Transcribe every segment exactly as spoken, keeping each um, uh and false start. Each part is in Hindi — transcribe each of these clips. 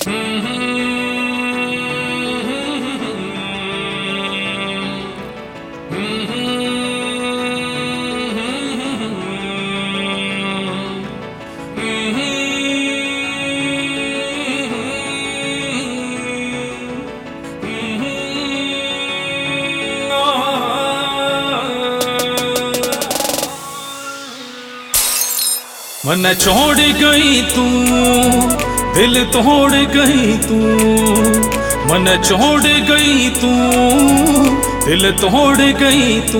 मन छोड़ गई तू, दिल तोड़ गई तू। मन छोड़ गई तू, दिल तोड़ गई तू।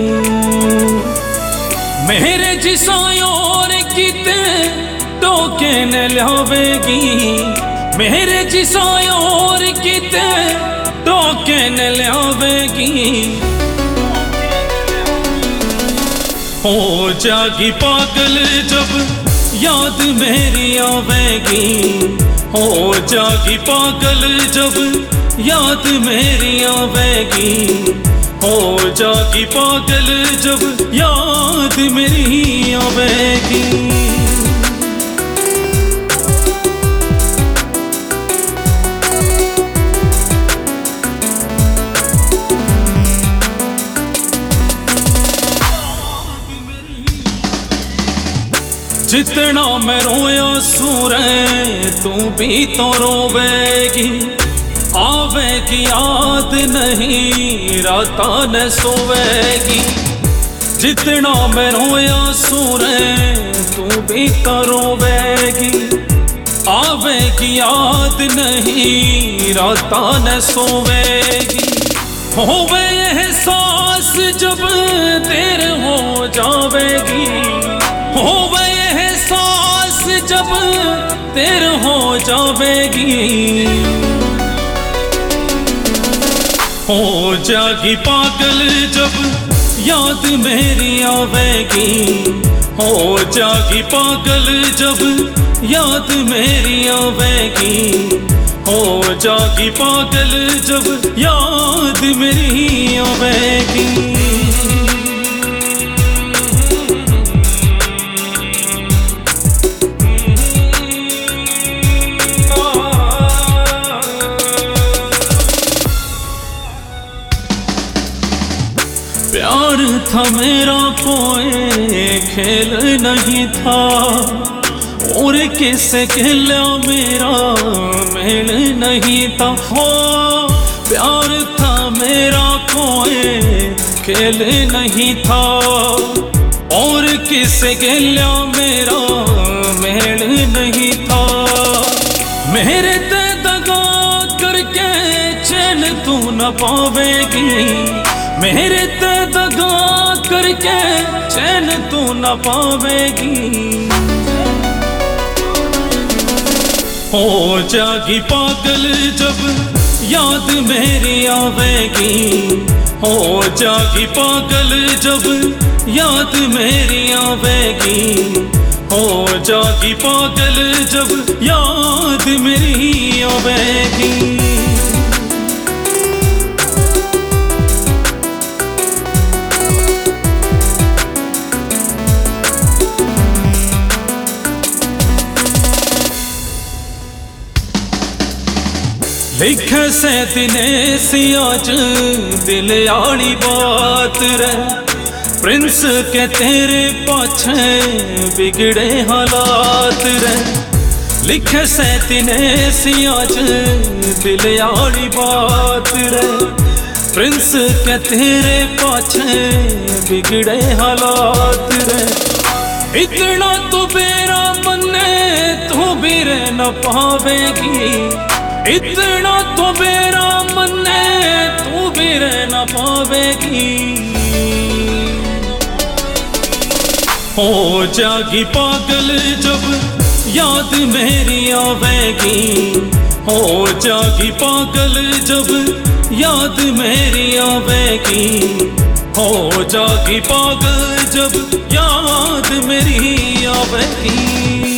मेरे जिसा और किते टोके न लावेगी। मेरे जिसा और किते टोके न लावेगी। हो जागी पागल जब याद मेरी आवेगी। हो जागी पागल जब याद मेरी आवेगी। हो जागी पागल जब याद मेरी आवेगी। जितना मैं रोया सूरे तू भी तो रोवेगी। आवेगी याद नहीं राता न सोवेगी। जितना मैं रोया सूरे तू भी तो रोवेगी। आवेगी याद नहीं राता न सोवेगी। होवे एहसास जब देर हो जावेगी। होवे एहसास जब देर हो जावेगी। हो जागी पागल जब याद मेरी आवेगी। हो जागी पागल जब याद मेरी आवेगी। हो जागी पागल जब याद मेरी आवेगी। प्यार था मेरा कोई खेल नहीं था। और किससे खेला मेरा मेल नहीं था। हो प्यार था मेरा कोई खेल नहीं था। और किससे खेला मेरा मेल नहीं था। मेरे ते दगा करके चैन तू न पावेगी। मेरे ते दगा करके चैन तू न पावेगी। हो जागी पागल जब याद मेरी आवेगी। हो जागी पागल जब याद मेरी आवेगी। हो जागी पागल जब याद मेरी आवेगी। लिखे से दिनेश आज दिल आड़ी बात रे। प्रिंस के तेरे पाछे बिगड़े हालात रे। लिखे से दिनेश आज दिल आड़ी बात रे। प्रिंस के तेरे पाछे बिगड़े हालात रे। इतना तो बेरा मन्ने तू भी रह न पावेगी। इतना तो बेरा मन्ने तू भी रह न पावेगी। हो जागी पागल जब याद मेरी आवेगी। हो जागी पागल जब याद मेरी आवेगी। हो जागी पागल जब याद मेरी आवेगी।